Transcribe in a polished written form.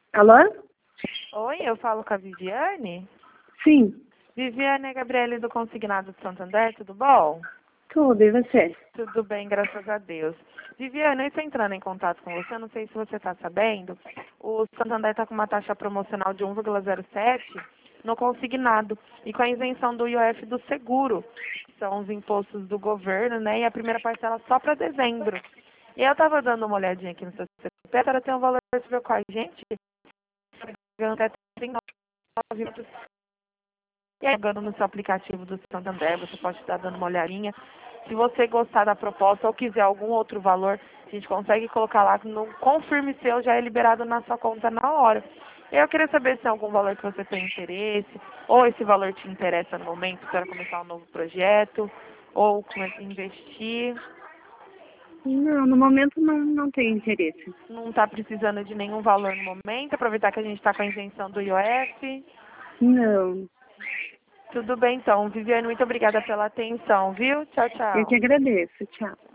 Alô? Oi, eu falo com a Viviane. Sim, Viviane é Gabriele do Consignado de Santander, tudo bom? tudo, e você? Tudo bem, graças a Deus. Viviane, eu estou entrando em contato com você, não sei se você está sabendo, o Santander está com uma taxa promocional de 1,07 no consignado e com a isenção do IOF do seguro, que são os impostos do governo, né? E a primeira parcela só para dezembro. E eu estava dando uma olhadinha aqui no seu CPF, para ter um valor acessível com a gente, pagando até 39. E aí, jogando no seu aplicativo do Santander, você pode estar dando uma olhadinha. Se você gostar da proposta ou quiser algum outro valor, a gente consegue colocar lá no confirme seu, já é liberado na sua conta na hora. Eu queria saber se tem algum valor que você tem interesse, ou esse valor te interessa no momento para começar um novo projeto, ou investir. Não, no momento não tenho interesse. Não está precisando de nenhum valor no momento, aproveitar que a gente está com a isenção do IOF. Não, Tudo bem então, Viviane, muito obrigada pela atenção, viu? Tchau, eu que tchau. agradeço. Tchau.